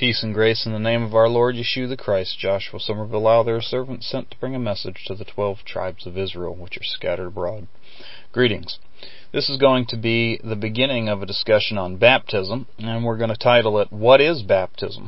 Peace and grace in the name of our Lord Yeshua the Christ. Joshua Somerville, their servant, sent to bring a message to the 12 tribes of Israel, which are scattered abroad. Greetings. This is going to be the beginning of a discussion on baptism, and we're going to title it, What is Baptism?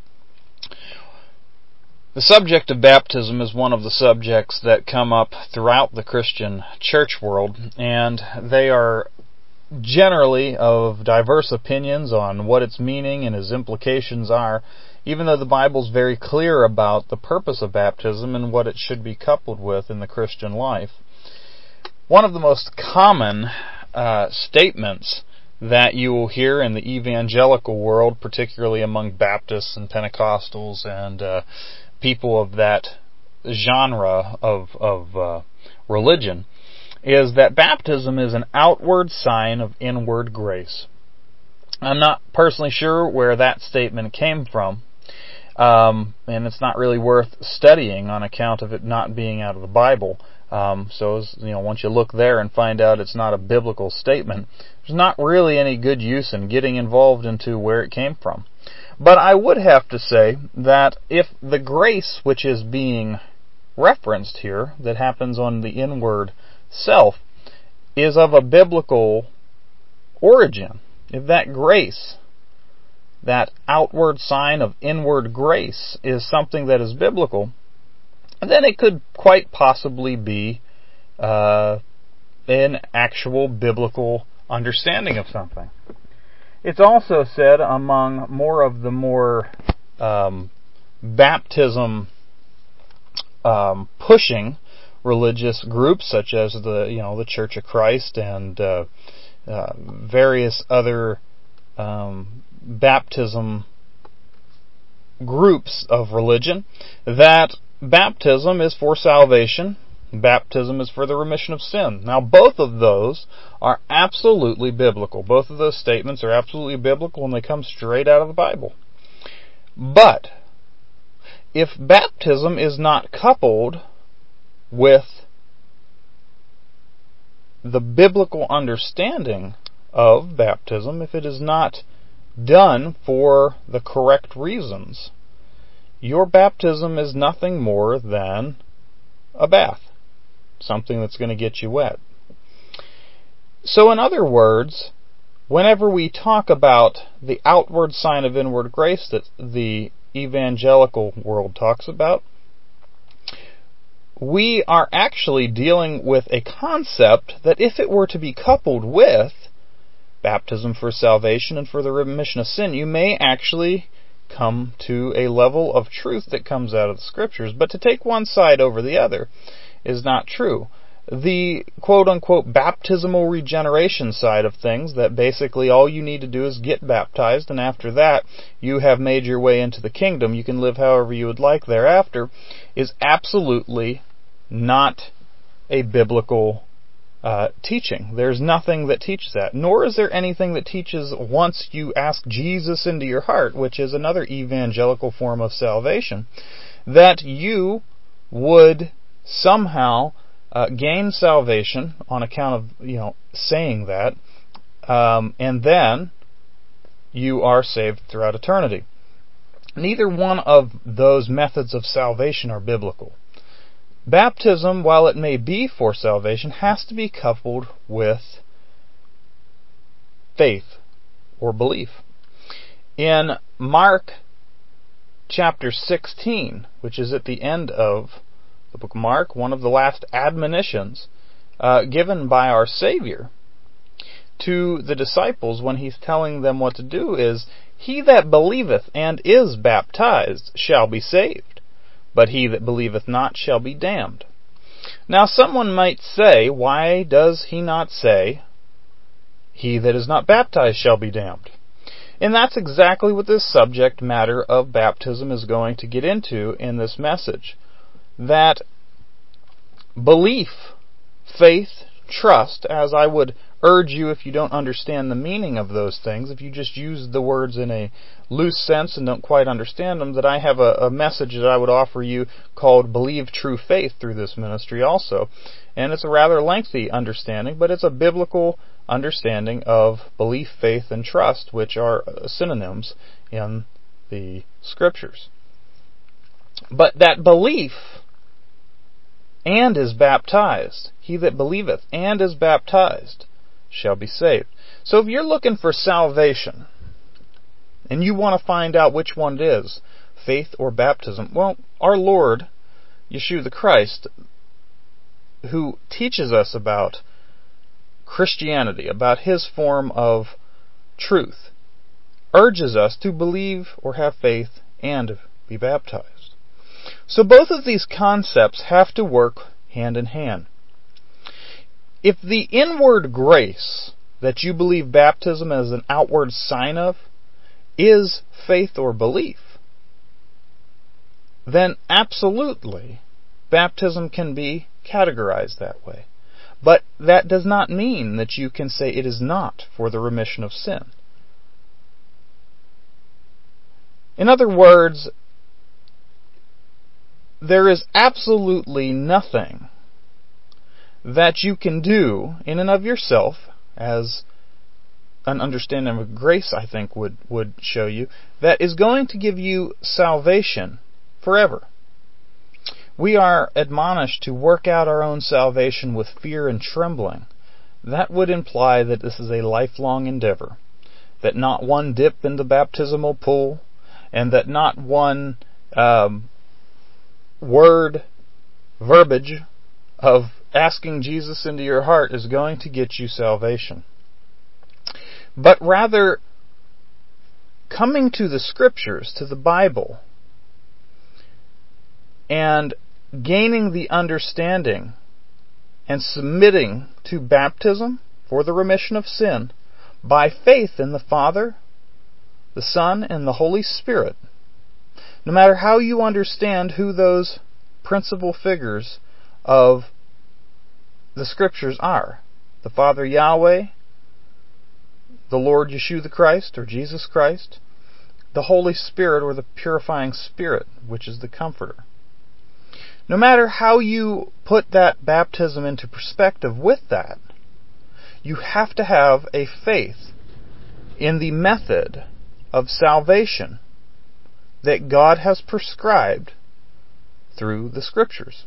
The subject of baptism is one of the subjects that come up throughout the Christian church world, and they are generally of diverse opinions on what its meaning and its implications are, even though the Bible's very clear about the purpose of baptism and what it should be coupled with in the Christian life. One of the most common statements that you will hear in the evangelical world, particularly among Baptists and Pentecostals and people of that genre of religion, is that baptism is an outward sign of inward grace. I'm not personally sure where that statement came from, and it's not really worth studying on account of it not being out of the Bible. Once you look there and find out it's not a biblical statement, there's not really any good use in getting involved into where it came from. But I would have to say that if the grace which is being referenced here, that happens on the inward self, is of a biblical origin, if that grace, that outward sign of inward grace, is something that is biblical, then it could quite possibly be an actual biblical understanding of something. It's also said among more of the baptism pushing religious groups, such as the Church of Christ and various other baptism groups of religion, that baptism is for salvation. Baptism is for the remission of sin. Now, both of those are absolutely biblical. Both of those statements are absolutely biblical, and they come straight out of the Bible. But if baptism is not coupled with the biblical understanding of baptism, if it is not done for the correct reasons, your baptism is nothing more than a bath, something that's going to get you wet. So in other words, whenever we talk about the outward sign of inward grace that the evangelical world talks about, we are actually dealing with a concept that if it were to be coupled with baptism for salvation and for the remission of sin, you may actually come to a level of truth that comes out of the Scriptures. But to take one side over the other is not true. The quote-unquote baptismal regeneration side of things, that basically all you need to do is get baptized, and after that you have made your way into the kingdom, you can live however you would like thereafter, is absolutely not a biblical teaching. There's nothing that teaches that, nor is there anything that teaches once you ask Jesus into your heart, which is another evangelical form of salvation, that you would somehow gain salvation on account of saying that, and then you are saved throughout eternity. Neither one of those methods of salvation are biblical. Baptism, while it may be for salvation, has to be coupled with faith or belief. In Mark chapter 16, which is at the end of the book of Mark, one of the last admonitions given by our Savior to the disciples when He's telling them what to do is, "He that believeth and is baptized shall be saved, but he that believeth not shall be damned." Now someone might say, why does He not say, "He that is not baptized shall be damned"? And that's exactly what this subject matter of baptism is going to get into in this message. That belief, faith, trust, as I would urge you if you don't understand the meaning of those things, if you just use the words in a loose sense and don't quite understand them, that I have a message that I would offer you called Believe True Faith through this ministry also. And it's a rather lengthy understanding, but it's a biblical understanding of belief, faith, and trust, which are synonyms in the Scriptures. But that belief and is baptized, he that believeth and is baptized shall be saved. So if you're looking for salvation, and you want to find out which one it is, faith or baptism, well, our Lord, Yeshua the Christ, who teaches us about Christianity, about his form of truth, urges us to believe or have faith and be baptized. So both of these concepts have to work hand in hand. If the inward grace that you believe baptism as an outward sign of is faith or belief, then absolutely baptism can be categorized that way. But that does not mean that you can say it is not for the remission of sin. In other words, there is absolutely nothing that you can do in and of yourself, as an understanding of grace, I think, would show you, that is going to give you salvation forever. We are admonished to work out our own salvation with fear and trembling. That would imply that this is a lifelong endeavor, that not one dip in the baptismal pool, and that not one verbiage of asking Jesus into your heart is going to get you salvation. But rather, coming to the Scriptures, to the Bible, and gaining the understanding and submitting to baptism for the remission of sin by faith in the Father, the Son, and the Holy Spirit. No matter how you understand who those principal figures of the Scriptures are, the Father Yahweh, the Lord Yeshua the Christ, or Jesus Christ, the Holy Spirit, or the purifying Spirit, which is the Comforter. No matter how you put that baptism into perspective with that, you have to have a faith in the method of salvation that God has prescribed through the Scriptures.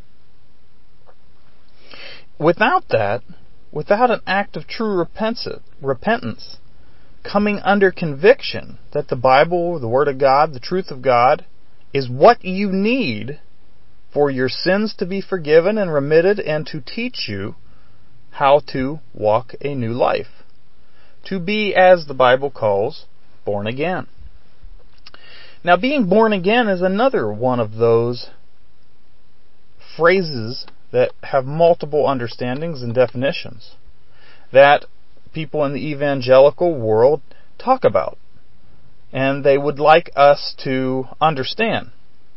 Without that, without an act of true repentance, coming under conviction that the Bible, the Word of God, the truth of God, is what you need for your sins to be forgiven and remitted, and to teach you how to walk a new life. To be, as the Bible calls, born again. Now, being born again is another one of those phrases that have multiple understandings and definitions that people in the evangelical world talk about, and they would like us to understand.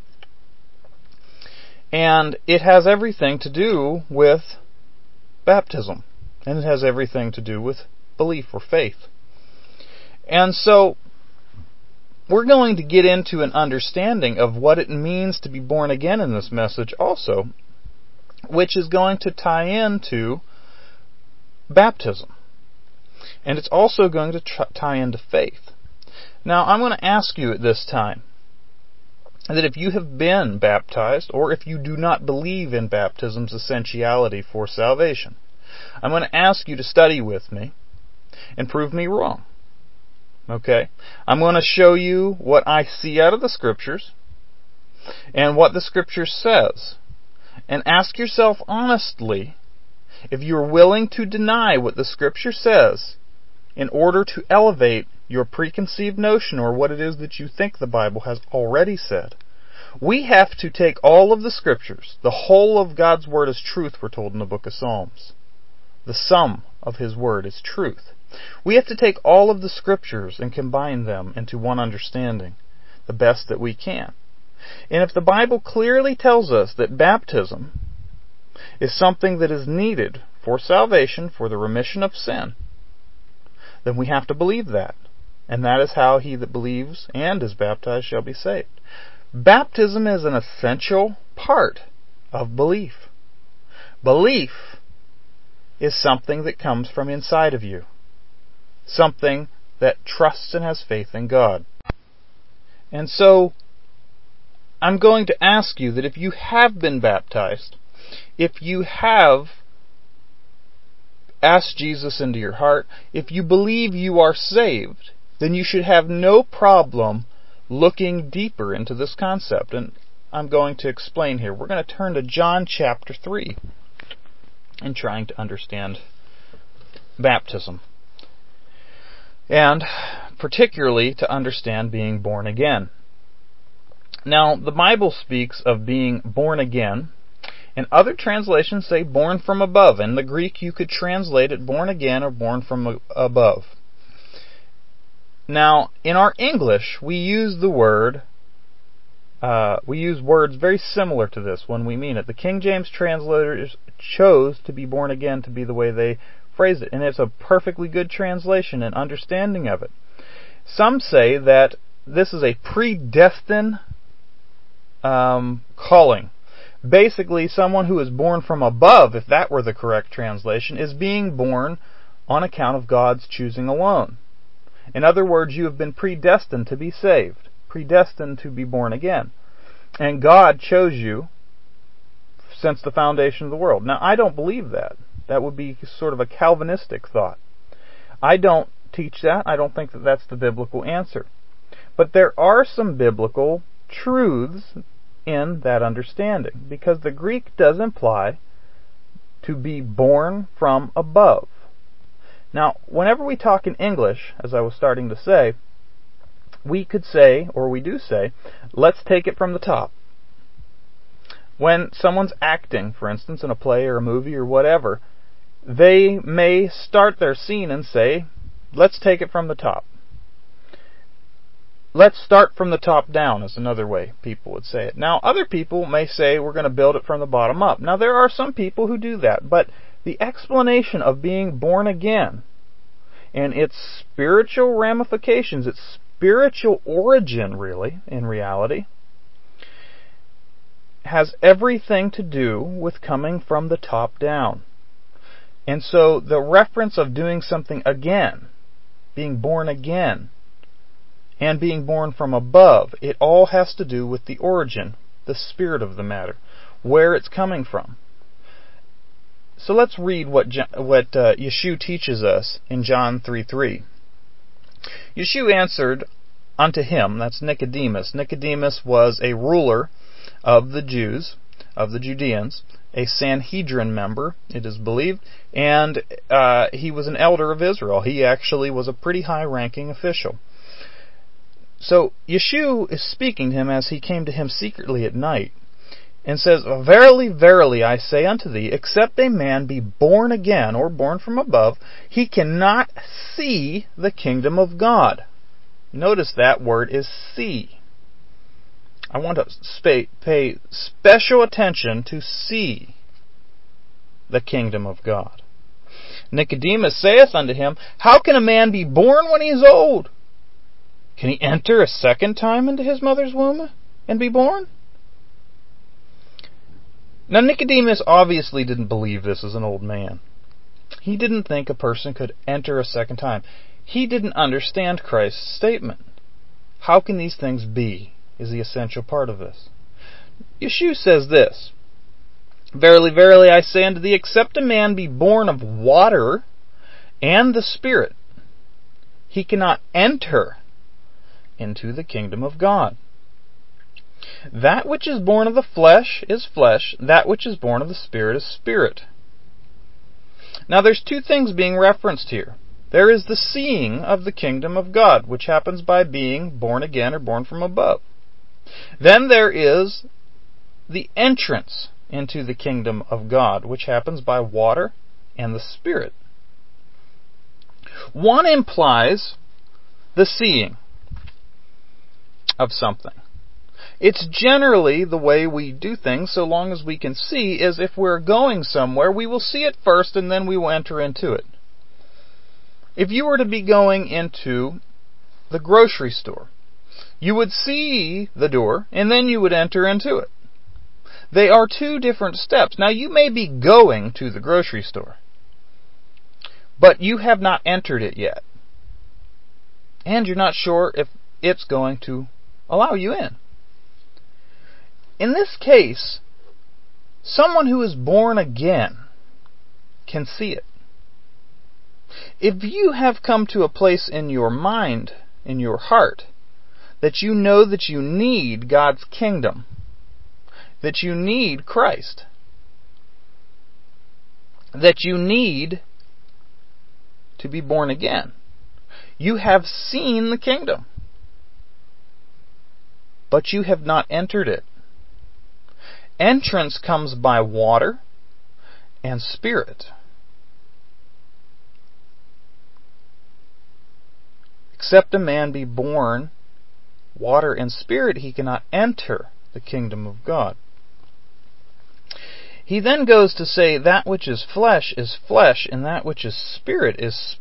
And it has everything to do with baptism, and it has everything to do with belief or faith. And so, we're going to get into an understanding of what it means to be born again in this message also, which is going to tie into baptism. And it's also going to tie into faith. Now, I'm going to ask you at this time that if you have been baptized, or if you do not believe in baptism's essentiality for salvation, I'm going to ask you to study with me and prove me wrong. Okay? I'm going to show you what I see out of the Scriptures and what the Scripture says. And ask yourself honestly if you're willing to deny what the Scripture says in order to elevate your preconceived notion or what it is that you think the Bible has already said. We have to take all of the Scriptures. The whole of God's Word is truth, we're told in the book of Psalms. The sum of His Word is truth. We have to take all of the Scriptures and combine them into one understanding, the best that we can. And if the Bible clearly tells us that baptism is something that is needed for salvation, for the remission of sin, then we have to believe that. And that is how he that believes and is baptized shall be saved. Baptism is an essential part of belief. Belief is something that comes from inside of you. Something that trusts and has faith in God. And so, I'm going to ask you that if you have been baptized, if you have asked Jesus into your heart, if you believe you are saved, then you should have no problem looking deeper into this concept. And I'm going to explain here. We're going to turn to John chapter 3 in trying to understand baptism. And particularly to understand being born again. Now, the Bible speaks of being born again, and other translations say born from above. In the Greek, you could translate it born again or born from above. Now, in our English, we use words very similar to this when we mean it. The King James translators chose to be born again to be the way they phrase it, and it's a perfectly good translation and understanding of it. Some say that this is a predestined calling. Basically, someone who is born from above, if that were the correct translation, is being born on account of God's choosing alone. In other words, you have been predestined to be saved, predestined to be born again. And God chose you since the foundation of the world. Now, I don't believe that. That would be sort of a Calvinistic thought. I don't teach that. I don't think that that's the biblical answer. But there are some biblical truths in that understanding, because the Greek does imply to be born from above. Now, whenever we talk in English, as I was starting to say, we could say, or we do say, let's take it from the top. When someone's acting, for instance, in a play or a movie or whatever, they may start their scene and say, let's take it from the top. Let's start from the top down is another way people would say it. Now, other people may say we're going to build it from the bottom up. Now, there are some people who do that, but the explanation of being born again and its spiritual ramifications, its spiritual origin, really, in reality, has everything to do with coming from the top down. And so the reference of doing something again, being born again, and being born from above, it all has to do with the origin, the spirit of the matter, where it's coming from. So let's read what Yeshua teaches us in John 3:3. Yeshua answered unto him, that's Nicodemus. Nicodemus was a ruler of the Jews, of the Judeans, a Sanhedrin member, it is believed, and he was an elder of Israel. He actually was a pretty high-ranking official. So Yeshua is speaking to him as he came to him secretly at night, and says, Verily, verily, I say unto thee, except a man be born again, or born from above, he cannot see the kingdom of God. Notice that word is see. I want to pay special attention to see the kingdom of God. Nicodemus saith unto him, How can a man be born when he is old? Can he enter a second time into his mother's womb and be born? Now, Nicodemus obviously didn't believe this as an old man. He didn't think a person could enter a second time. He didn't understand Christ's statement. How can these things be? Is the essential part of this. Yeshua says this, Verily, verily, I say unto thee, except a man be born of water and the Spirit, he cannot enter into the kingdom of God. That which is born of the flesh is flesh, that which is born of the Spirit is spirit. Now there's two things being referenced here. There is the seeing of the kingdom of God, which happens by being born again or born from above. Then there is the entrance into the kingdom of God, which happens by water and the Spirit. One implies the seeing of something. It's generally the way we do things, so long as we can see, is if we're going somewhere, we will see it first and then we will enter into it. If you were to be going into the grocery store, you would see the door and then you would enter into it. They are two different steps. Now, you may be going to the grocery store, but you have not entered it yet. And you're not sure if it's going to allow you in. In this case, someone who is born again can see it. If you have come to a place in your mind, in your heart, that you know that you need God's kingdom, that you need Christ, that you need to be born again, you have seen the kingdom, but you have not entered it. Entrance comes by water and Spirit. Except a man be born water and Spirit, he cannot enter the kingdom of God. He then goes to say that which is flesh, and that which is spirit.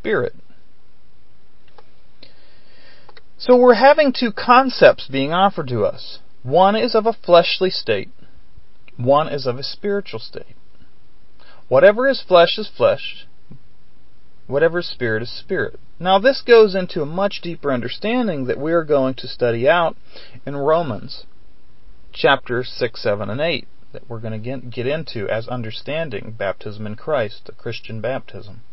So we're having two concepts being offered to us. One is of a fleshly state. One is of a spiritual state. Whatever is flesh is flesh. Whatever is spirit. Now this goes into a much deeper understanding that we are going to study out in Romans chapters 6, 7, and 8 that we're going to get into as understanding baptism in Christ, the Christian baptism.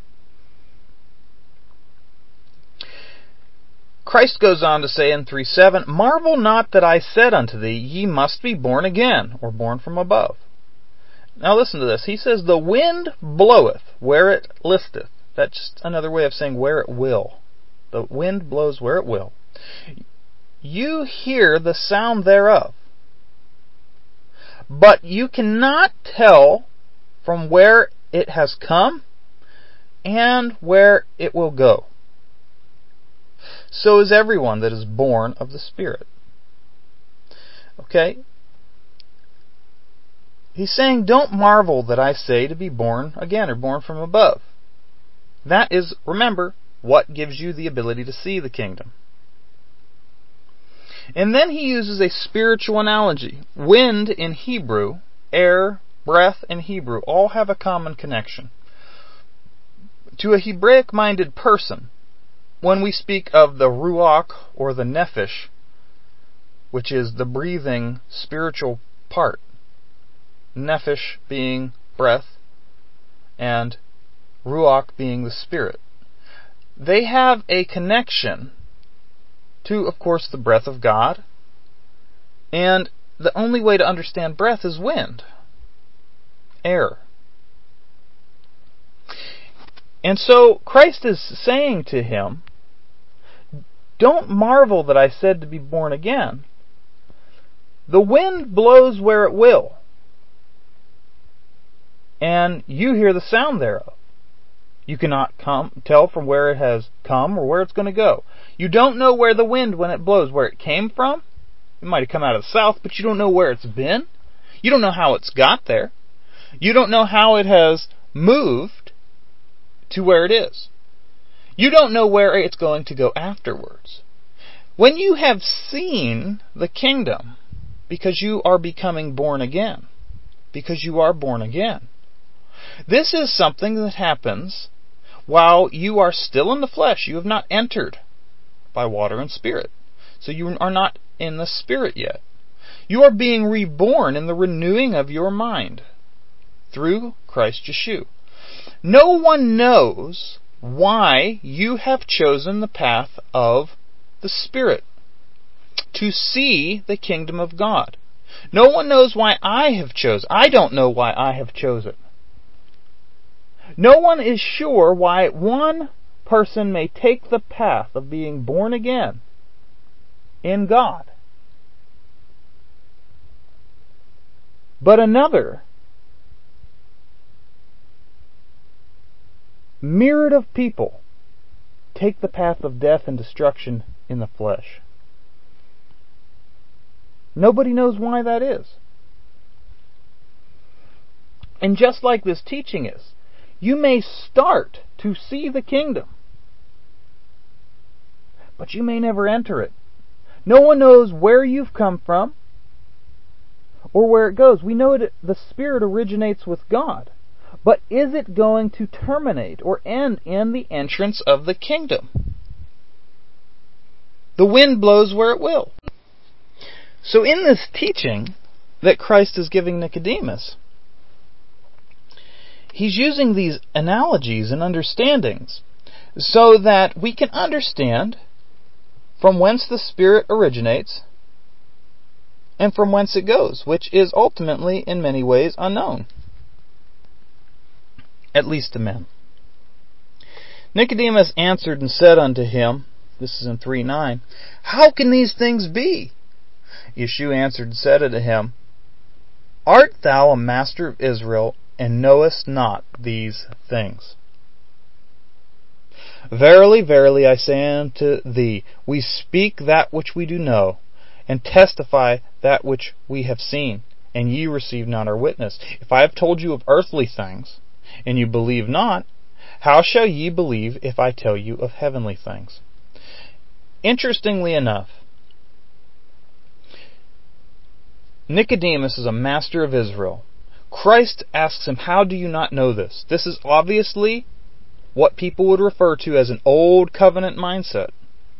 Christ goes on to say in 3:7, "Marvel not that I said unto thee, ye must be born again," or born from above. Now listen to this. He says, "The wind bloweth where it listeth." That's another way of saying where it will. The wind blows where it will. "You hear the sound thereof, but you cannot tell from where it has come and where it will go. So is everyone that is born of the Spirit." Okay? He's saying, don't marvel that I say to be born again or born from above. That is, remember, what gives you the ability to see the kingdom. And then he uses a spiritual analogy. Wind in Hebrew, air, breath in Hebrew, all have a common connection. To a Hebraic-minded person, when we speak of the ruach or the nephesh, which is the breathing spiritual part, nephesh being breath and ruach being the spirit, they have a connection to, of course, the breath of God. And the only way to understand breath is wind, air. And so Christ is saying to him, don't marvel that I said to be born again. The wind blows where it will, and you hear the sound thereof. You cannot tell from where it has come or where it's going to go. You don't know where the wind, when it blows, where it came from. It might have come out of the south, but you don't know where it's been. You don't know how it's got there. You don't know how it has moved to where it is. You don't know where it's going to go afterwards. When you have seen the kingdom, because you are becoming born again, because you are born again, this is something that happens while you are still in the flesh. You have not entered by water and Spirit. So you are not in the Spirit yet. You are being reborn in the renewing of your mind through Christ Yeshua. No one knows why you have chosen the path of the Spirit to see the kingdom of God. No one knows why I have chosen. I don't know why I have chosen. No one is sure why one person may take the path of being born again in God, but another myriad of people take the path of death and destruction in the flesh. Nobody knows why that is. And just like this teaching is, you may start to see the kingdom, but you may never enter it. No one knows where you've come from or where it goes. We know that the Spirit originates with God, but is it going to terminate or end in the entrance of the kingdom? The wind blows where it will. So in this teaching that Christ is giving Nicodemus, he's using these analogies and understandings so that we can understand from whence the Spirit originates and from whence it goes, which is ultimately, in many ways, unknown, at least to men. Nicodemus answered and said unto him, this is in 3:9, How can these things be? Yeshua answered and said unto him, Art thou a master of Israel, and knowest not these things? Verily, verily, I say unto thee, we speak that which we do know, and testify that which we have seen, and ye receive not our witness. If I have told you of earthly things, and you believe not, how shall ye believe if I tell you of heavenly things? Interestingly enough, Nicodemus is a master of Israel. Christ asks him, how do you not know this? This is obviously what people would refer to as an old covenant mindset.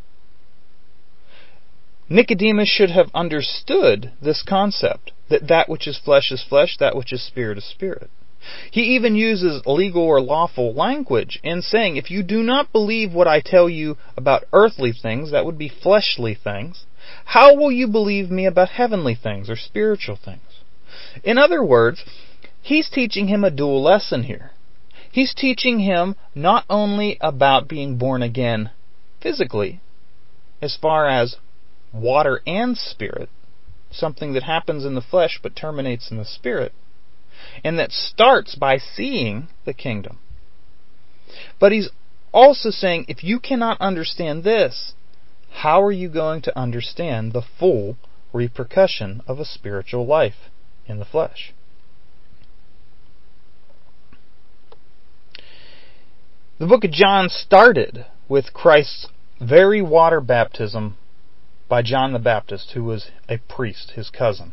Nicodemus should have understood this concept, that which is flesh, that which is spirit. He even uses legal or lawful language in saying, if you do not believe what I tell you about earthly things, that would be fleshly things, how will you believe me about heavenly things or spiritual things? In other words, he's teaching him a dual lesson here. He's teaching him not only about being born again physically, as far as water and spirit, something that happens in the flesh but terminates in the spirit, and that starts by seeing the kingdom. But he's also saying, if you cannot understand this, how are you going to understand the full repercussion of a spiritual life in the flesh? The book of John started with Christ's very water baptism by John the Baptist, who was a priest, his cousin.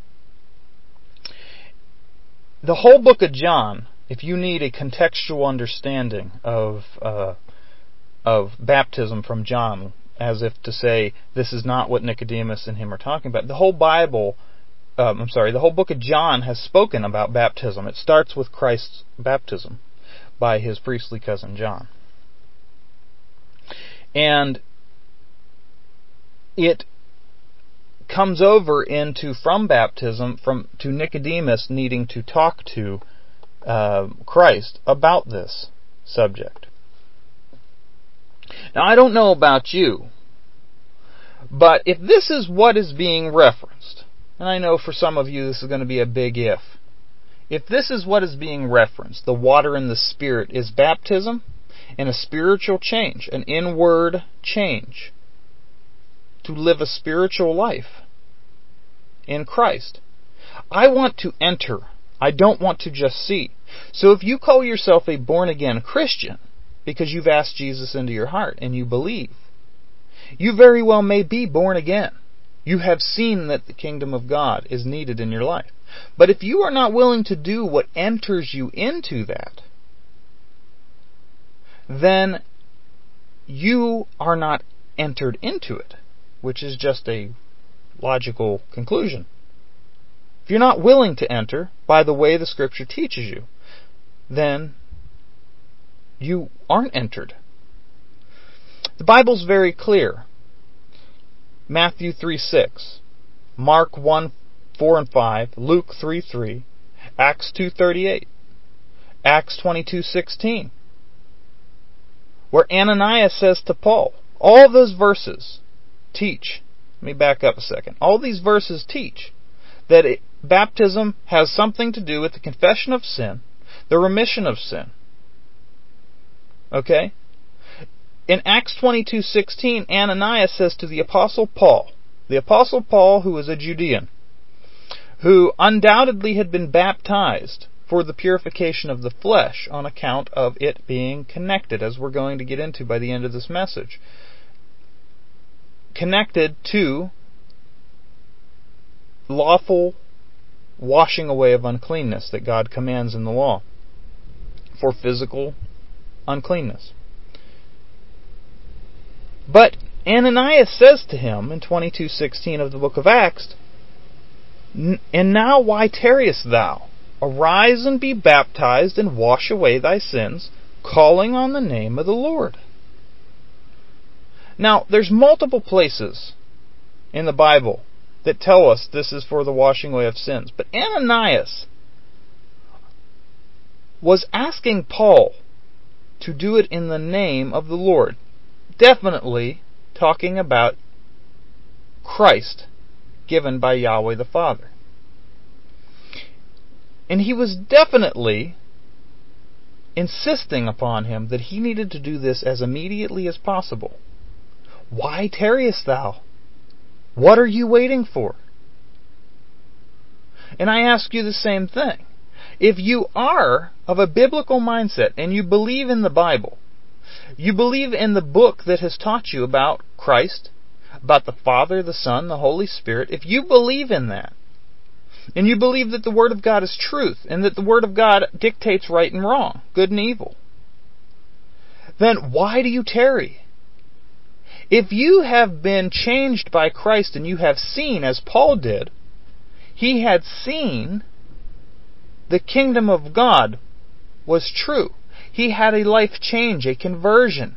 The whole book of John, if you need a contextual understanding of baptism from John, as if to say this is not what Nicodemus and him are talking about, the whole book of John has spoken about baptism. It starts with Christ's baptism by his priestly cousin John. And it comes over into from baptism to Nicodemus needing to talk to Christ about this subject. Now, I don't know about you, but if this is what is being referenced, and I know for some of you this is going to be a big if this is what is being referenced, the water and the Spirit, is baptism and a spiritual change, an inward change, to live a spiritual life in Christ. I want to enter. I don't want to just see. So if you call yourself a born-again Christian because you've asked Jesus into your heart and you believe, you very well may be born again. You have seen that the kingdom of God is needed in your life. But if you are not willing to do what enters you into that, then you are not entered into it, which is just a logical conclusion. If you're not willing to enter by the way the Scripture teaches you, then you aren't entered. The Bible's very clear. Matthew 3:6, Mark 1:4 and 5, Luke 3:3, Acts 2:38, Acts 22:16, where Ananias says to Paul, all of those verses teach. Let me back up a second. All these verses teach that baptism has something to do with the confession of sin, the remission of sin. Okay? In Acts 22:16, Ananias says to the Apostle Paul who was a Judean, who undoubtedly had been baptized for the purification of the flesh on account of it being connected, as we're going to get into by the end of this message, connected to lawful washing away of uncleanness that God commands in the law for physical uncleanness. But Ananias says to him in 22:16 of the book of Acts, "And now why tarriest thou? Arise and be baptized and wash away thy sins, calling on the name of the Lord." Now, there's multiple places in the Bible that tell us this is for the washing away of sins. But Ananias was asking Paul to do it in the name of the Lord. Definitely talking about Christ given by Yahweh the Father. And he was definitely insisting upon him that he needed to do this as immediately as possible. Why tarriest thou? What are you waiting for? And I ask you the same thing. If you are of a biblical mindset and you believe in the Bible, you believe in the book that has taught you about Christ, about the Father, the Son, the Holy Spirit, if you believe in that, and you believe that the Word of God is truth, and that the Word of God dictates right and wrong, good and evil, then why do you tarry? If you have been changed by Christ and you have seen, as Paul did, he had seen the kingdom of God was true. He had a life change, a conversion.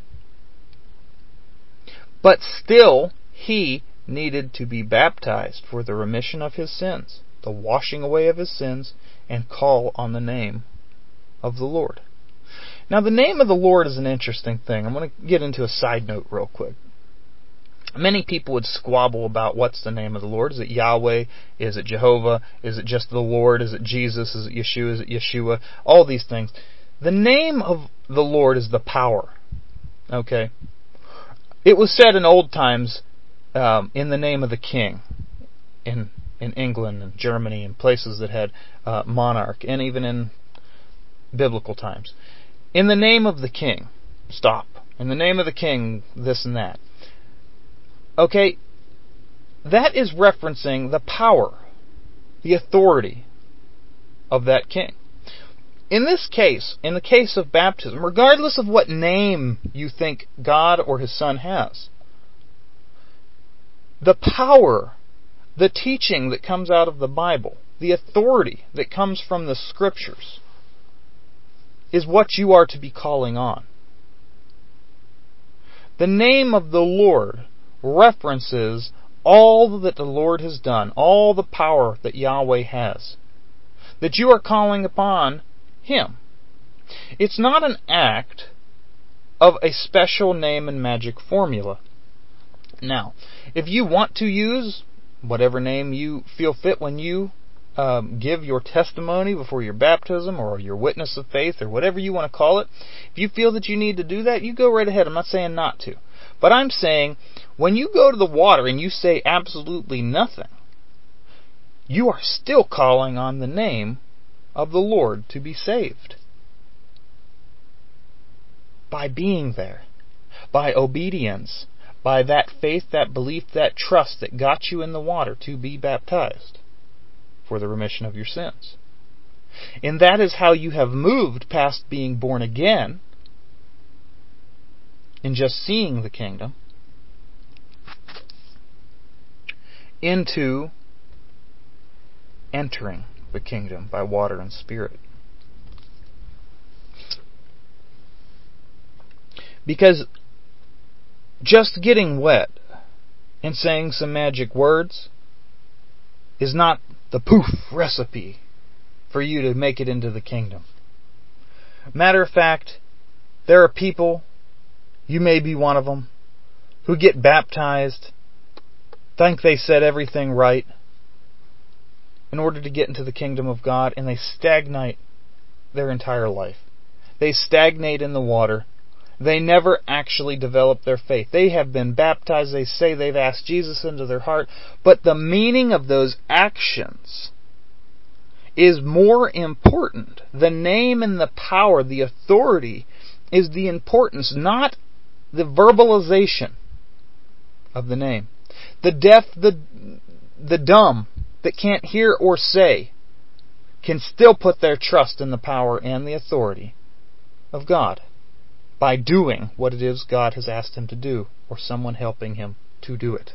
But still, he needed to be baptized for the remission of his sins, the washing away of his sins, and call on the name of the Lord. Now, the name of the Lord is an interesting thing. I'm going to get into a side note real quick. Many people would squabble about what's the name of the Lord. Is it Yahweh? Is it Jehovah? Is it just the Lord? Is it Jesus? Is it Yeshua? Is it Yeshua? All these things. The name of the Lord is the power. Okay? It was said in old times, in the name of the king, in England and Germany and places that had monarch, and even in biblical times. In the name of the king, stop. In the name of the king, this and that. Okay, that is referencing the power, the authority of that king. In this case, in the case of baptism, regardless of what name you think God or His Son has, the power, the teaching that comes out of the Bible, the authority that comes from the Scriptures, is what you are to be calling on. The name of the Lord references all that the Lord has done, all the power that Yahweh has, that you are calling upon Him. It's not an act of a special name and magic formula. Now, if you want to use whatever name you feel fit when you give your testimony before your baptism or your witness of faith or whatever you want to call it, if you feel that you need to do that, you go right ahead. I'm not saying not to. But I'm saying, when you go to the water and you say absolutely nothing, you are still calling on the name of the Lord to be saved. By being there, by obedience, by that faith, that belief, that trust that got you in the water to be baptized for the remission of your sins. And that is how you have moved past being born again in just seeing the kingdom into entering the kingdom by water and spirit. Because just getting wet and saying some magic words is not the poof recipe for you to make it into the kingdom. Matter of fact, there are people, you may be one of them, who get baptized, think they said everything right in order to get into the kingdom of God, and they stagnate their entire life. They stagnate in the water. They never actually develop their faith. They have been baptized. They say they've asked Jesus into their heart. But the meaning of those actions is more important. The name and the power, the authority, is the importance, not the verbalization of the name. The deaf, the dumb, that can't hear or say, can still put their trust in the power and the authority of God by doing what it is God has asked him to do, or someone helping him to do it.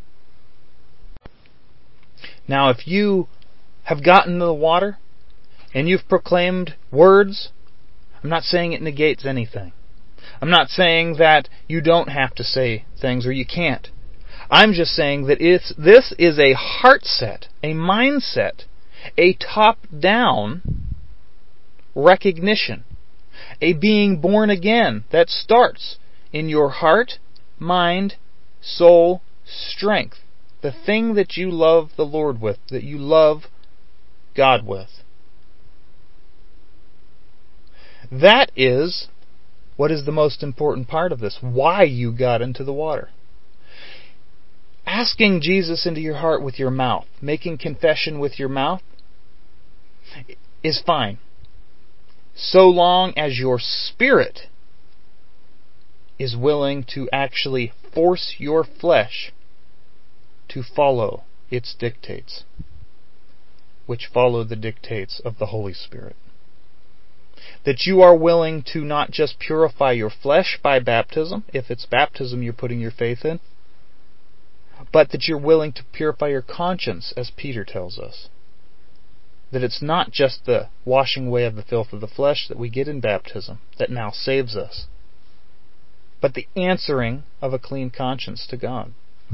Now, if you have gotten to the water and you've proclaimed words, I'm not saying it negates anything. I'm not saying that you don't have to say things or you can't. I'm just saying that this is a heart set, a mindset, a top-down recognition, a being born again that starts in your heart, mind, soul, strength. The thing that you love the Lord with, that you love God with. That is what is the most important part of this. Why you got into the water. Asking Jesus into your heart with your mouth, making confession with your mouth, is fine. So long as your spirit is willing to actually force your flesh to follow its dictates, which follow the dictates of the Holy Spirit. That you are willing to not just purify your flesh by baptism, if it's baptism you're putting your faith in, but that you're willing to purify your conscience, as Peter tells us. That it's not just the washing away of the filth of the flesh that we get in baptism that now saves us, but the answering of a clean conscience to God.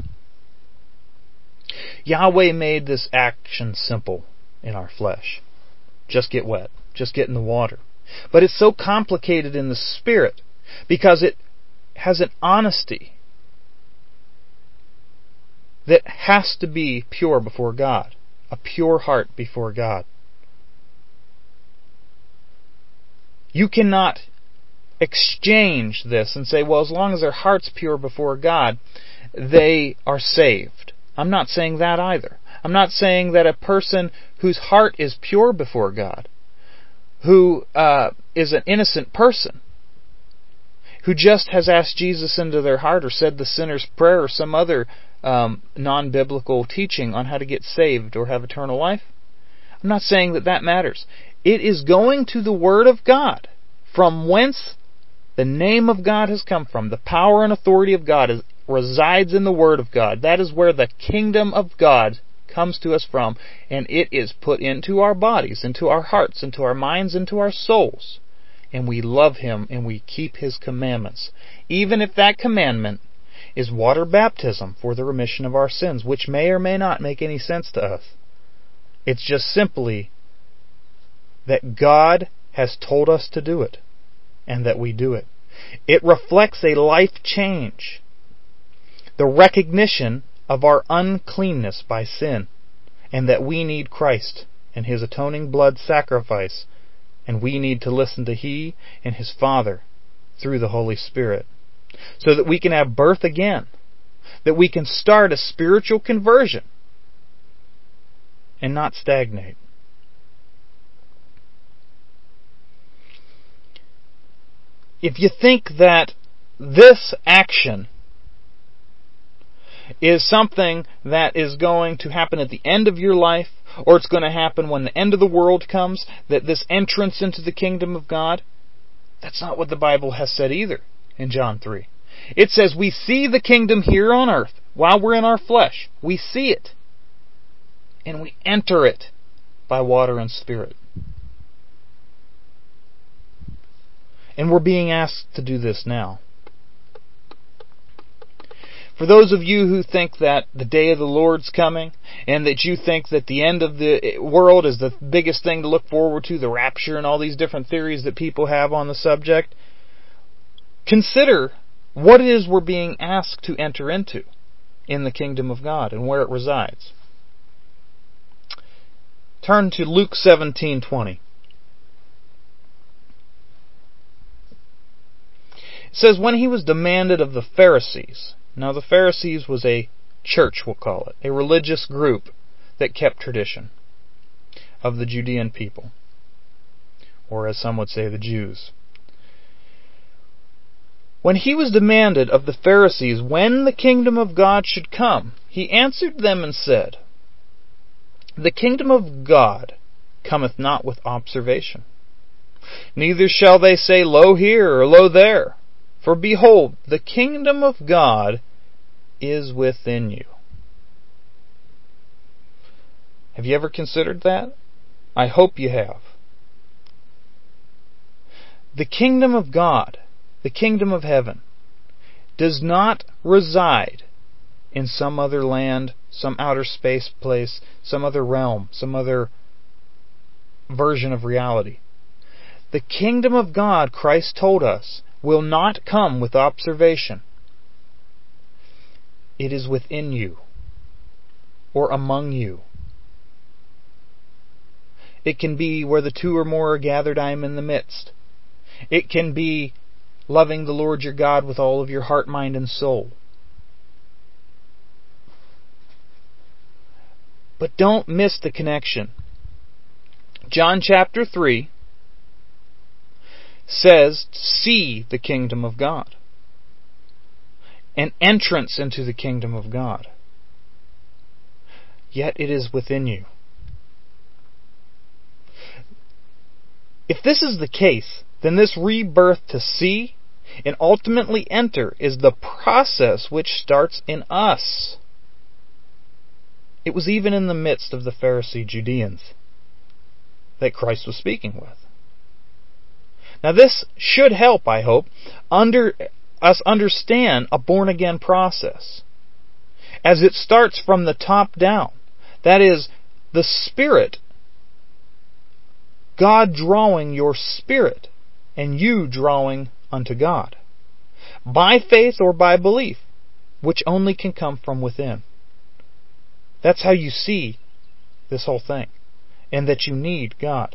Yahweh made this action simple in our flesh. Just get wet. Just get in the water. But it's so complicated in the spirit because it has an honesty that has to be pure before God. A pure heart before God. You cannot exchange this and say, well, as long as their heart's pure before God, they are saved. I'm not saying that either. I'm not saying that a person whose heart is pure before God, who is an innocent person, who just has asked Jesus into their heart or said the sinner's prayer or some other non-biblical teaching on how to get saved or have eternal life, I'm not saying that that matters. It is going to the Word of God, from whence the name of God has come from. The power and authority of God resides in the Word of God. That is where the kingdom of God comes to us from, and it is put into our bodies, into our hearts, into our minds, into our souls. And we love Him and we keep His commandments. Even if that commandment is water baptism for the remission of our sins, which may or may not make any sense to us. It's just simply that God has told us to do it, and that we do it. It reflects a life change. The recognition of our uncleanness by sin, and that we need Christ and His atoning blood sacrifice, and we need to listen to He and His Father through the Holy Spirit, so that we can have birth again, that we can start a spiritual conversion and not stagnate. If you think that this action is something that is going to happen at the end of your life, or it's going to happen when the end of the world comes, that this entrance into the kingdom of God, that's not what the Bible has said either in John 3. It says we see the kingdom here on earth while we're in our flesh. We see it. And we enter it by water and spirit. And we're being asked to do this now. For those of you who think that the day of the Lord's coming, and that you think that the end of the world is the biggest thing to look forward to, the rapture and all these different theories that people have on the subject, consider what it is we're being asked to enter into in the kingdom of God and where it resides. Turn to Luke 17:20. It says, when He was demanded of the Pharisees. Now the Pharisees was a church, we'll call it, a religious group that kept tradition of the Judean people, or as some would say, the Jews. When He was demanded of the Pharisees when the kingdom of God should come, He answered them and said, the kingdom of God cometh not with observation. Neither shall they say, lo here or lo there, For behold, the kingdom of God is within you. Have you ever considered that? I hope you have. The kingdom of God, the kingdom of heaven, does not reside in some other land, some outer space place, some other realm, some other version of reality. The kingdom of God, Christ told us, will not come with observation. It is within you, or among you. It can be where the two or more are gathered, I am in the midst. It can be loving the Lord your God with all of your heart, mind, and soul. But don't miss the connection. John chapter 3 says, see the kingdom of God. An entrance into the kingdom of God. Yet it is within you. If this is the case, then this rebirth to see and ultimately enter is the process which starts in us. It was even in the midst of the Pharisee Judeans that Christ was speaking with. Now this should help, I hope, us understand a born-again process, as it starts from the top down. That is, the Spirit, God drawing your spirit, and you drawing unto God, by faith or by belief, which only can come from within. That's how you see this whole thing, and that you need God.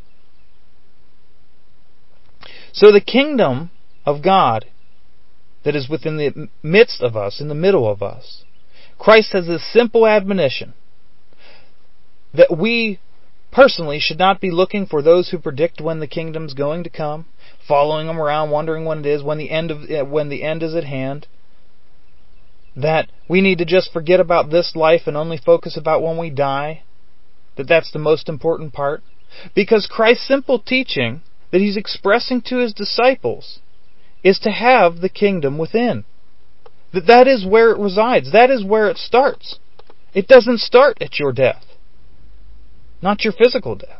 So the kingdom of God that is within the midst of us, in the middle of us, Christ has this simple admonition that we personally should not be looking for those who predict when the kingdom's going to come, following them around, wondering when it is, when the end is at hand. That we need to just forget about this life and only focus about when we die. That's the most important part. Because Christ's simple teaching that He's expressing to His disciples is to have the kingdom within. That is where it resides. That is where it starts. It doesn't start at your death. Not your physical death.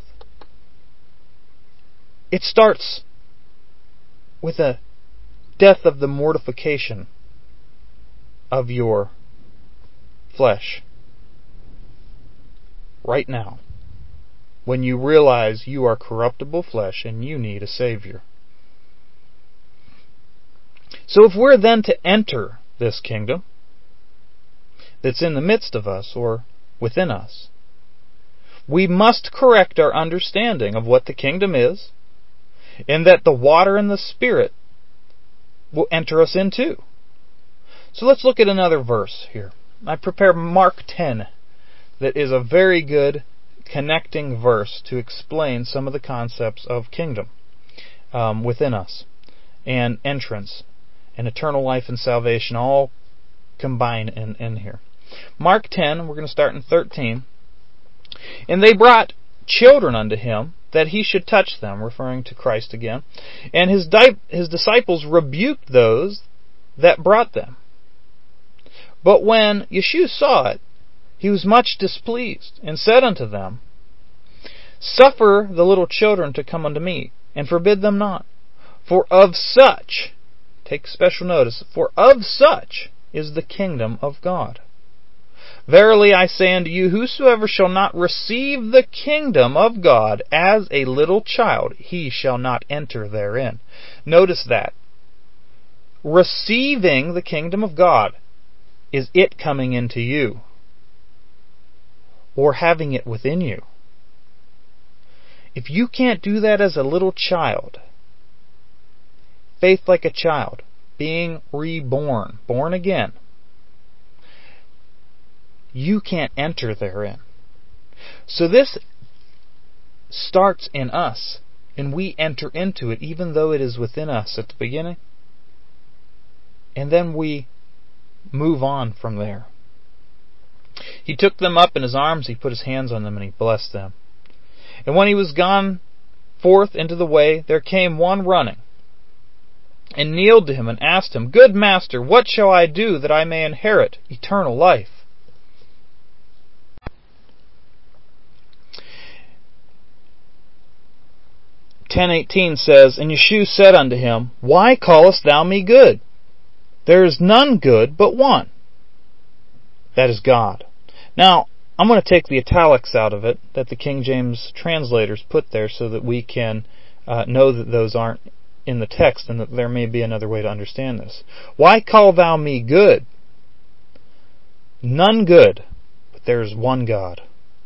It starts with a death of the mortification of your flesh. Right now. When you realize you are corruptible flesh and you need a Savior. So if we're then to enter this kingdom that's in the midst of us or within us, we must correct our understanding of what the kingdom is, and that the water and the Spirit will enter us into. So let's look at another verse here. I prepared Mark 10, that is a very good connecting verse to explain some of the concepts of kingdom within us, and entrance, and eternal life and salvation, all combined in here. Mark 10, we're going to start in 13. And they brought children unto Him, that He should touch them, referring to Christ again. And His disciples rebuked those that brought them. But when Yeshua saw it, He was much displeased, and said unto them, suffer the little children to come unto me, and forbid them not. For of such, take special notice, for of such is the kingdom of God. Verily I say unto you, whosoever shall not receive the kingdom of God as a little child, he shall not enter therein. Notice that. Receiving the kingdom of God is it coming into you, or having it within you. If you can't do that as a little child, faith like a child, being reborn, born again, you can't enter therein. So this starts in us, and we enter into it even though it is within us at the beginning. And then we move on from there. He took them up in His arms, He put His hands on them, and He blessed them. And when He was gone forth into the way, there came one running, and kneeled to him and asked him, Good master, what shall I do that I may inherit eternal life? (10:18) says, And Yeshua said unto him, Why callest thou me good? There is none good but one, that is God. Now, I'm going to take the italics out of it that the King James translators put there so that we can know that those aren't in the text and that there may be another way to understand this. Why call thou me good? None good, but there is one God.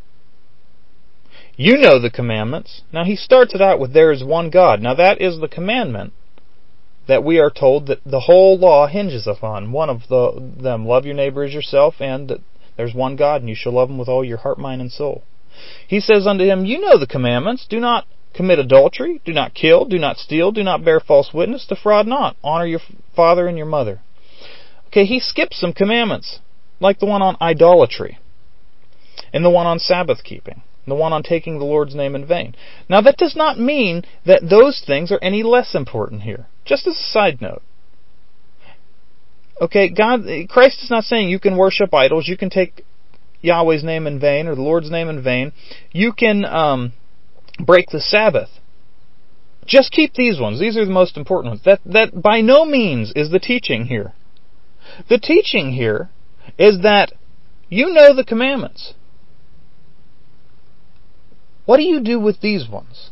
You know the commandments. Now he starts it out with there is one God. Now that is the commandment that we are told that the whole law hinges upon. One of them, love your neighbor as yourself, and that there's one God, and you shall love him with all your heart, mind, and soul. He says unto him, You know the commandments. Do not commit adultery. Do not kill. Do not steal. Do not bear false witness. Defraud not. Honor your father and your mother. Okay, he skips some commandments, like the one on idolatry, and the one on Sabbath keeping, the one on taking the Lord's name in vain. Now that does not mean that those things are any less important here. Just as a side note. Okay, Christ is not saying you can worship idols, you can take Yahweh's name in vain or the Lord's name in vain. You can break the Sabbath. Just keep these ones. These are the most important ones. That by no means is the teaching here. The teaching here is that you know the commandments. What do you do with these ones?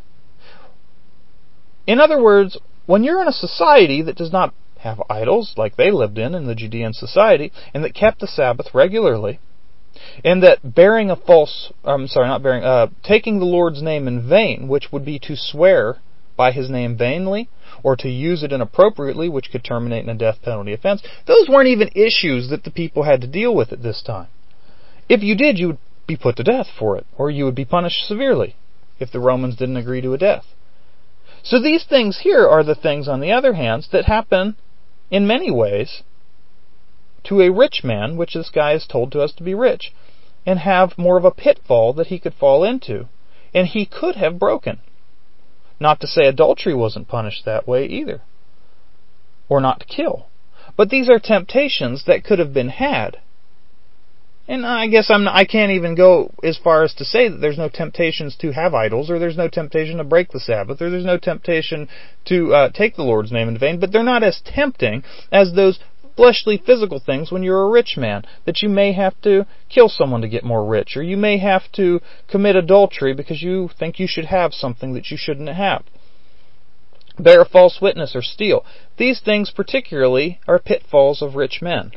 In other words, when you're in a society that does not have idols like they lived in the Judean society, and that kept the Sabbath regularly, and that taking the Lord's name in vain, which would be to swear by His name vainly, or to use it inappropriately, which could terminate in a death penalty offense, those weren't even issues that the people had to deal with at this time. If you did, you would be put to death for it, or you would be punished severely if the Romans didn't agree to a death. So these things here are the things, on the other hand, that happen in many ways to a rich man, which this guy is told to us to be rich, and have more of a pitfall that he could fall into, and he could have broken. Not to say adultery wasn't punished that way either, or not to kill. But these are temptations that could have been had. And I guess I can't even go as far as to say that there's no temptations to have idols, or there's no temptation to break the Sabbath, or there's no temptation to take the Lord's name in vain, but they're not as tempting as those fleshly, physical things when you're a rich man, that you may have to kill someone to get more rich, or you may have to commit adultery because you think you should have something that you shouldn't have. Bear false witness or steal. These things particularly are pitfalls of rich men.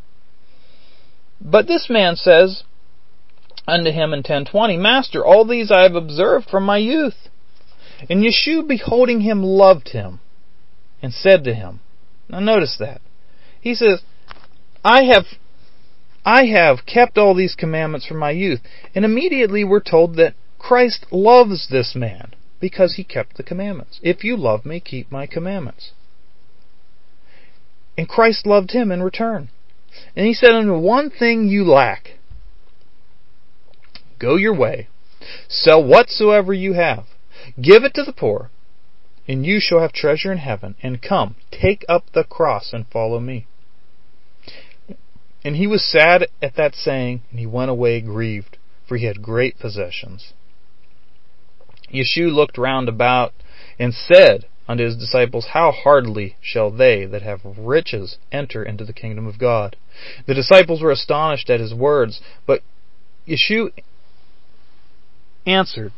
But this man says unto him in 10:20, Master, all these I have observed from my youth. And Yeshua, beholding him, loved him, and said to him, now notice that. He says, I have kept all these commandments from my youth. And immediately we're told that Christ loves this man because he kept the commandments. If you love me, keep my commandments. And Christ loved him in return. And he said unto him, one thing you lack. Go your way, sell whatsoever you have, give it to the poor, and you shall have treasure in heaven. And come, take up the cross and follow me. And he was sad at that saying, and he went away grieved, for he had great possessions. Yeshua looked round about and said unto his disciples, how hardly shall they that have riches enter into the kingdom of God? The disciples were astonished at his words, but Yeshua answered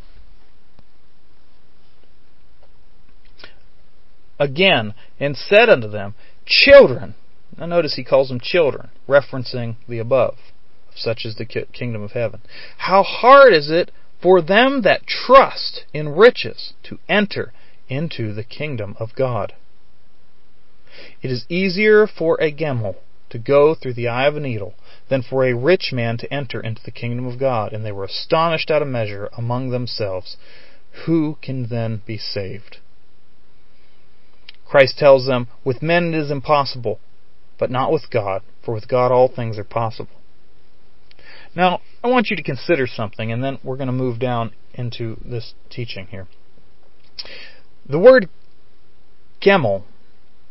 again and said unto them, children. Now notice he calls them children, referencing the above, such is the kingdom of heaven. How hard is it for them that trust in riches to enter into the kingdom of God? It is easier for a camel to go through the eye of a needle than for a rich man to enter into the kingdom of God. And they were astonished out of measure among themselves. Who can then be saved? Christ tells them, with men it is impossible, but not with God, for with God all things are possible. Now, I want you to consider something, and then we're going to move down into this teaching here. The word camel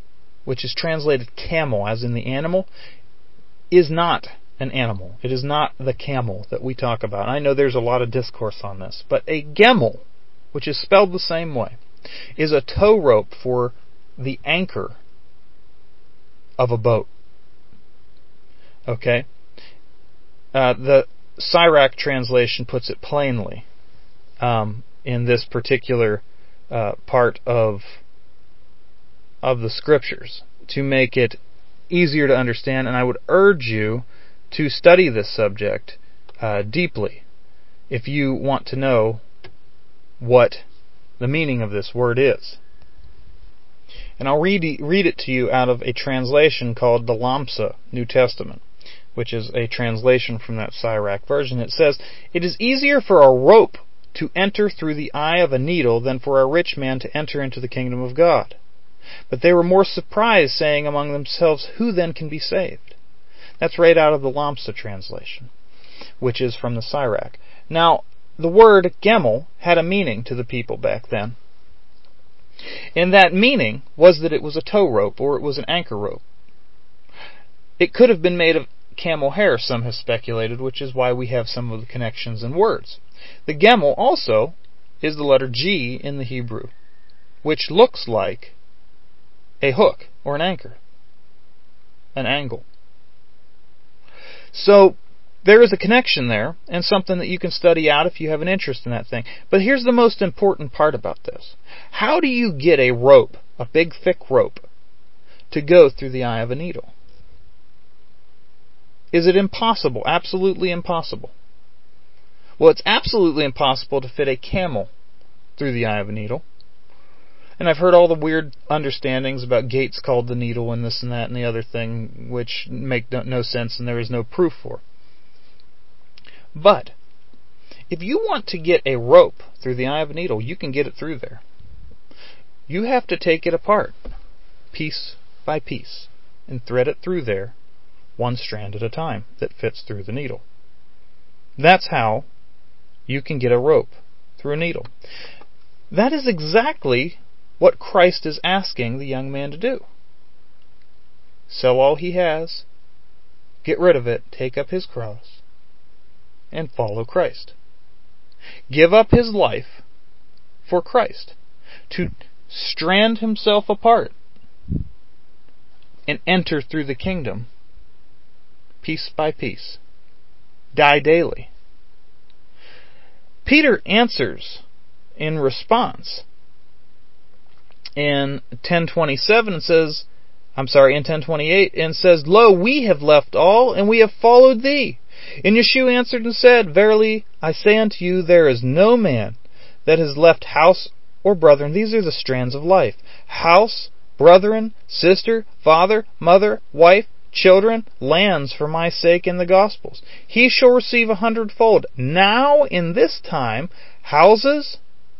which is translated camel, as in the animal, is not an animal. It is not the camel that we talk about. I know there's a lot of discourse on this, but a gemel, which is spelled the same way, is a tow rope for the anchor of a boat. Okay? The Sirach translation puts it plainly in this particular part of the Scriptures to make it easier to understand, and I would urge you to study this subject deeply if you want to know what the meaning of this word is. And I'll read it to you out of a translation called the Lamsa New Testament, which is a translation from that Sirach version. It says, "It is easier for a rope to enter through the eye of a needle than for a rich man to enter into the kingdom of God." But they were more surprised, saying among themselves, "Who then can be saved?" That's right out of the Lamsa translation, which is from the Sirach. Now, the word gemel had a meaning to the people back then. And that meaning was that it was a tow rope, or it was an anchor rope. It could have been made of camel hair, some have speculated, which is why we have some of the connections in words. The gemel also is the letter G in the Hebrew, which looks like a hook or an anchor, an angle. So there is a connection there, and something that you can study out if you have an interest in that thing. But here's the most important part about this. How do you get a rope, a big thick rope, to go through the eye of a needle? Is it impossible? Absolutely impossible. Well, it's absolutely impossible to fit a camel through the eye of a needle. And I've heard all the weird understandings about gates called the needle and this and that and the other thing, which make no sense and there is no proof for. But if you want to get a rope through the eye of a needle, you can get it through there. You have to take it apart, piece by piece, and thread it through there, one strand at a time, that fits through the needle. That's how you can get a rope through a needle. That is exactly what Christ is asking the young man to do. Sell all he has, get rid of it, take up his cross, and follow Christ. Give up his life for Christ. To strand himself apart and enter through the kingdom piece by piece. Die daily. Peter answers in response in 10:27 and says, in 10:28 and says, "Lo, we have left all and we have followed thee." And Yeshua answered and said, "Verily I say unto you, there is no man that has left house or brethren." These are the strands of life. House, brethren, sister, father, mother, wife, children, lands for my sake in the Gospels. He shall receive 100-fold. Now in this time, houses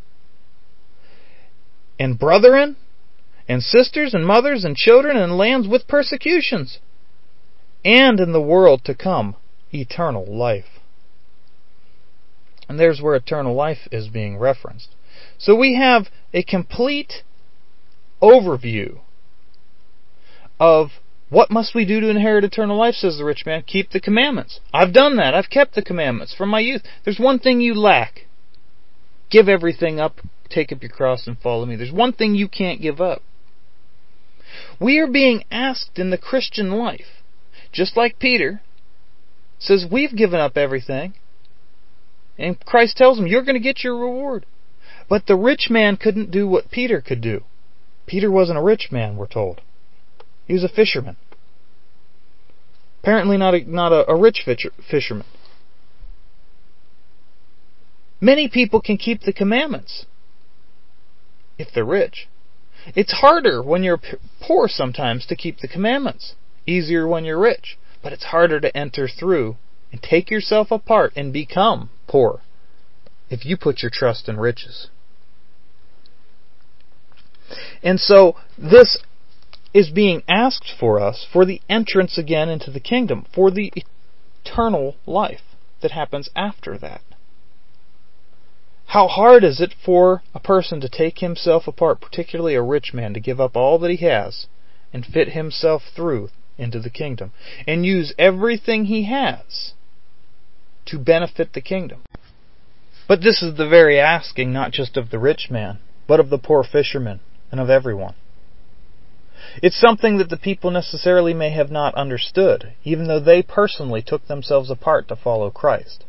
and brethren and sisters and mothers and children and lands with persecutions. And in the world to come, eternal life. And there's where eternal life is being referenced. So we have a complete overview of what must we do to inherit eternal life, says the rich man. Keep the commandments. I've done that. I've kept the commandments from my youth. There's one thing you lack. Give everything up, take up your cross and follow me. There's one thing you can't give up. We are being asked in the Christian life, just like Peter says, we've given up everything. And Christ tells him, you're going to get your reward. But the rich man couldn't do what Peter could do. Peter wasn't a rich man, we're told. He was a fisherman. Apparently not a rich fisherman. Many people can keep the commandments if they're rich. It's harder when you're poor sometimes to keep the commandments. Easier when you're rich. But it's harder to enter through and take yourself apart and become poor if you put your trust in riches. And so this is being asked for us for the entrance again into the kingdom, for the eternal life that happens after that. How hard is it for a person to take himself apart, particularly a rich man, to give up all that he has and fit himself through into the kingdom, and use everything he has to benefit the kingdom. But this is the very asking not just of the rich man, but of the poor fisherman and of everyone. It's something that the people necessarily may have not understood, even though they personally took themselves apart to follow Christ.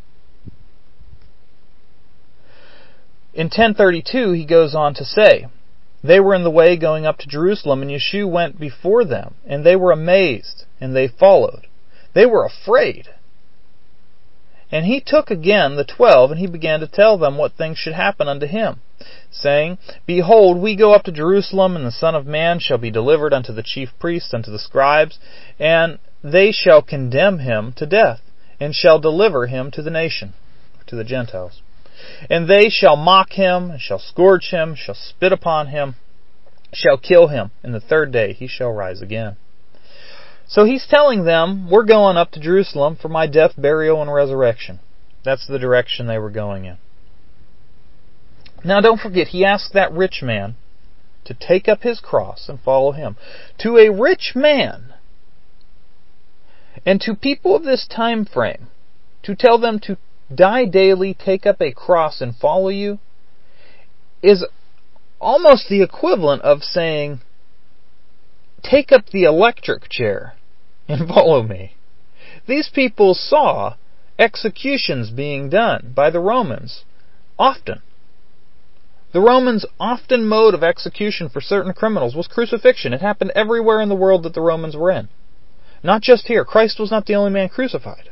In 1032, he goes on to say, "They were in the way going up to Jerusalem, and Yeshua went before them, and they were amazed, and they followed. They were afraid. And he took again the 12, and he began to tell them what things should happen unto him, saying, Behold, we go up to Jerusalem, and the Son of Man shall be delivered unto the chief priests and to the scribes, and they shall condemn him to death, and shall deliver him to the nation," to the Gentiles. "And they shall mock him, and shall scourge him, shall spit upon him, shall kill him, and the third day he shall rise again." So he's telling them, we're going up to Jerusalem for my death, burial, and resurrection. That's the direction they were going in. Now don't forget, he asked that rich man to take up his cross and follow him. To a rich man, and to people of this time frame, to tell them to die daily, take up a cross, and follow you, is almost the equivalent of saying, take up the electric chair and follow me. These people saw executions being done by the Romans often. The Romans' often mode of execution for certain criminals was crucifixion. It happened everywhere in the world that the Romans were in. Not just here. Christ was not the only man crucified.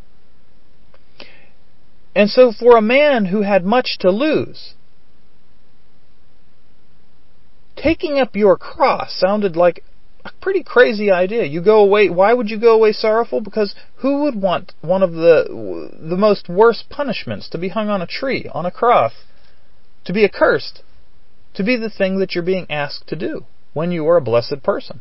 And so for a man who had much to lose, taking up your cross sounded like a pretty crazy idea. You go away. Why would you go away sorrowful? Because who would want one of the most worst punishments, to be hung on a tree, on a cross, to be accursed, to be the thing that you're being asked to do when you are a blessed person?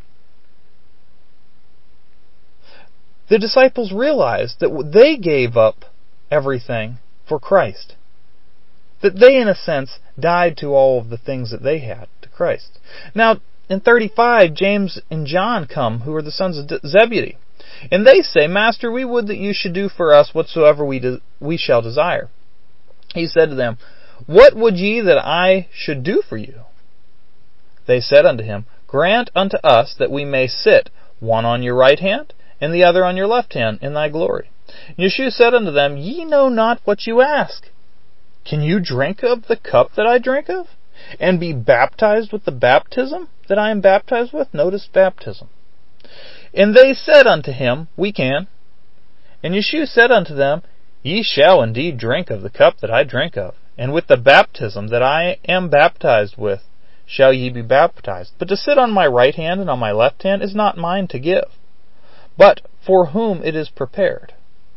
The disciples realized that they gave up everything for Christ. That they, in a sense, died to all of the things that they had to Christ. Now, in 35, James and John come, who are the sons of Zebedee. And they say, Master, we would that you should do for us whatsoever we shall desire. He said to them, What would ye that I should do for you? They said unto him, Grant unto us that we may sit, one on your right hand, and the other on your left hand, in thy glory. And Yeshua said unto them, Ye know not what you ask. Can you drink of the cup that I drink of, and be baptized with the baptism that I am baptized with? Notice baptism. And they said unto him, We can. And Yeshua said unto them, Ye shall indeed drink of the cup that I drink of, and with the baptism that I am baptized with shall ye be baptized. But to sit on my right hand and on my left hand is not mine to give, but for whom it is prepared.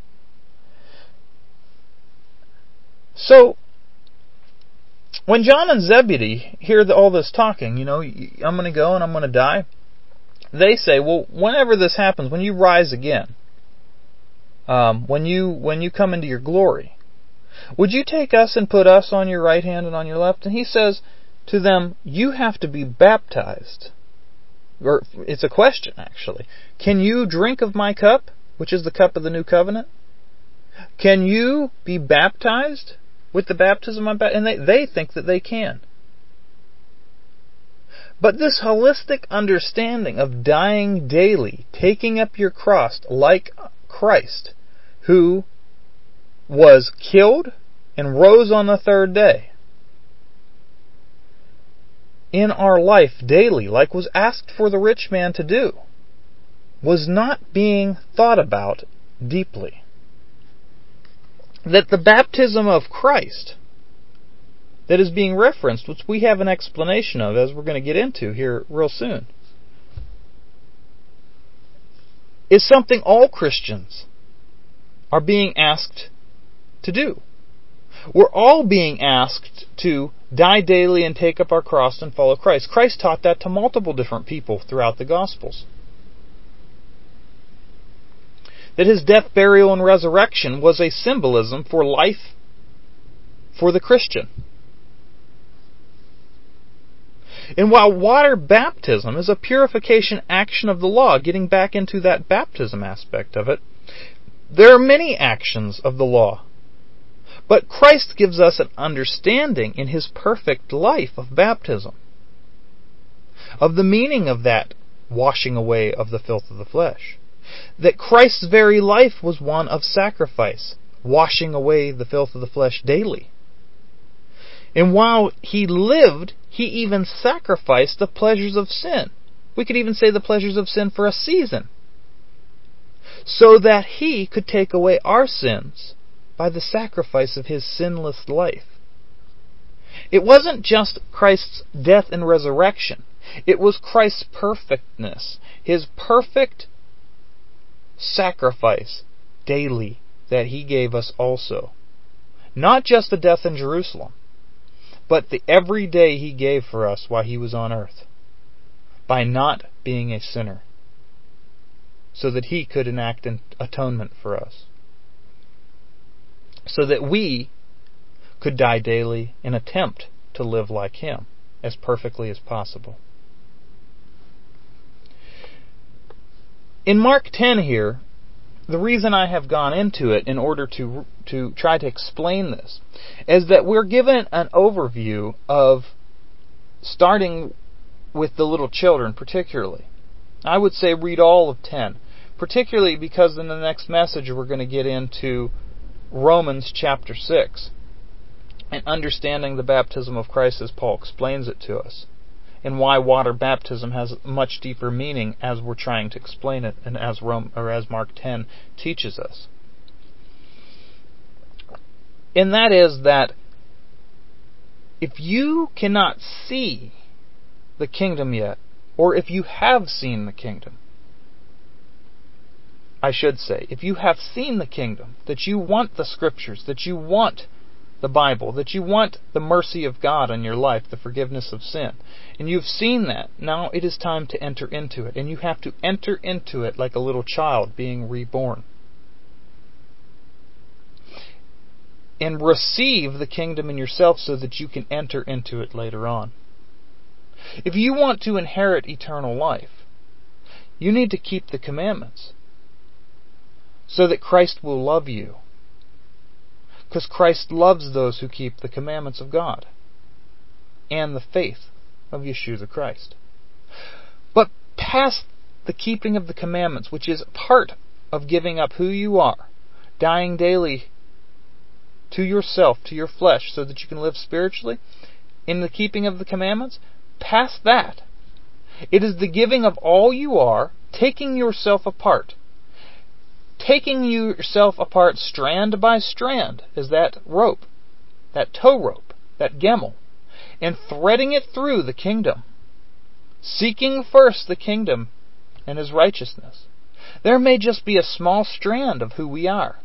So, when John and Zebedee hear all this talking, I'm going to go and I'm going to die, they say, well, whenever this happens, when you rise again, when you come into your glory, would you take us and put us on your right hand and on your left? And he says to them, you have to be baptized. Or it's a question, actually. Can you drink of my cup, which is the cup of the new covenant? Can you be baptized with the baptism I'm baptized? And they think that they can. But this holistic understanding of dying daily, taking up your cross like Christ, who was killed and rose on the third day, in our life daily, like was asked for the rich man to do, was not being thought about deeply. That the baptism of Christ that is being referenced, which we have an explanation of as we're going to get into here real soon, is something all Christians are being asked to do. We're all being asked to die daily and take up our cross and follow Christ. Christ taught that to multiple different people throughout the Gospels. That His death, burial, and resurrection was a symbolism for life for the Christian. And while water baptism is a purification action of the law, getting back into that baptism aspect of it, there are many actions of the law. But Christ gives us an understanding in His perfect life of baptism, of the meaning of that washing away of the filth of the flesh. That Christ's very life was one of sacrifice, washing away the filth of the flesh daily. And while He lived, He even sacrificed the pleasures of sin. We could even say the pleasures of sin for a season, so that He could take away our sins by the sacrifice of His sinless life. It wasn't just Christ's death and resurrection. It was Christ's perfectness, His perfect sacrifice daily that He gave us also. Not just the death in Jerusalem, but the every day He gave for us while He was on earth, by not being a sinner, so that He could enact an atonement for us, so that we could die daily and attempt to live like Him as perfectly as possible. In Mark 10 here, the reason I have gone into it in order to try to explain this is that we're given an overview of starting with the little children particularly. I would say read all of 10, particularly because in the next message we're going to get into Romans chapter 6 and understanding the baptism of Christ as Paul explains it to us, and why water baptism has much deeper meaning as we're trying to explain it, and as Mark 10 teaches us. And that is that if you cannot see the kingdom yet, or if you have seen the kingdom, I should say, if you have seen the kingdom, that you want the Scriptures, that you want the Bible, that you want the mercy of God in your life, the forgiveness of sin, and you've seen that, now it is time to enter into it. And you have to enter into it like a little child being reborn, and receive the kingdom in yourself so that you can enter into it later on. If you want to inherit eternal life, you need to keep the commandments so that Christ will love you. Because Christ loves those who keep the commandments of God and the faith of Yeshua the Christ. But past the keeping of the commandments, which is part of giving up who you are, dying daily to yourself, to your flesh, so that you can live spiritually, in the keeping of the commandments, past that, it is the giving of all you are, taking yourself apart. Taking yourself apart strand by strand is that rope, that tow rope, that gemel, and threading it through the kingdom, seeking first the kingdom and His righteousness. There may just be a small strand of who we are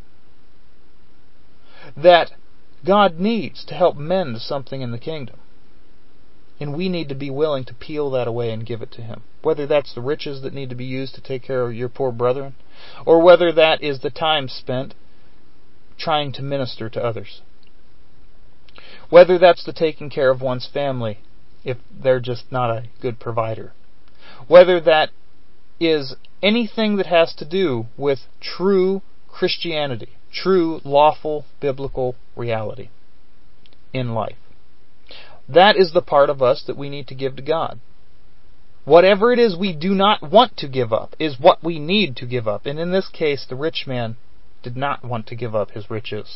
that God needs to help mend something in the kingdom. And we need to be willing to peel that away and give it to Him. Whether that's the riches that need to be used to take care of your poor brethren, or whether that is the time spent trying to minister to others. Whether that's the taking care of one's family if they're just not a good provider. Whether that is anything that has to do with true Christianity, true lawful biblical reality in life. That is the part of us that we need to give to God. Whatever it is we do not want to give up is what we need to give up. And in this case, the rich man did not want to give up his riches.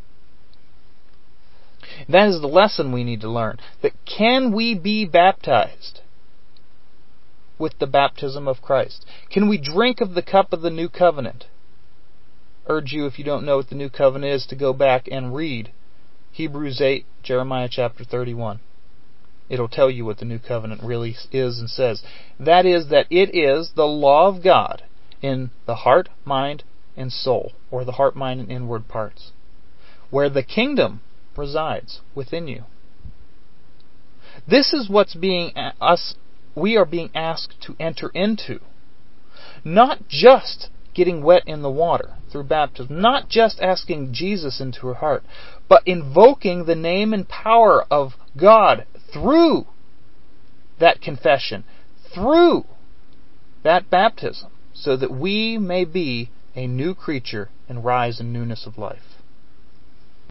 That is the lesson we need to learn. That can we be baptized with the baptism of Christ? Can we drink of the cup of the new covenant? I urge you, if you don't know what the new covenant is, to go back and read Hebrews 8, Jeremiah chapter 31. It'll tell you what the new covenant really is and says. That is, that it is the law of God in the heart, mind, and soul, or the heart, mind, and inward parts, where the kingdom resides within you. This is what's we are being asked to enter into. Not just getting wet in the water through baptism, not just asking Jesus into her heart, but invoking the name and power of God through that confession through that baptism, so that we may be a new creature and rise in newness of life.